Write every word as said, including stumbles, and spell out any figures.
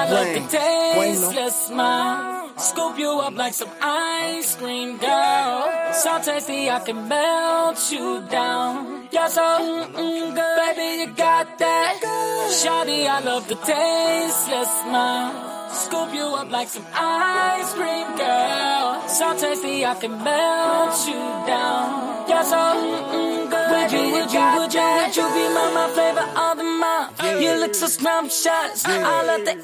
I love the tasteless smile. Scoop you up like some ice cream, girl. So tasty I can melt you down. You're so mm-mm, good, baby, you got that. Shawty, I love the tasteless smile. Scoop you up like some ice cream, girl. So tasty I can melt you down. You're so mm-mm, good, would you, would you, would you, would you be my, my flavor of the month? Yeah. You look so scrumptious. Yeah. I love the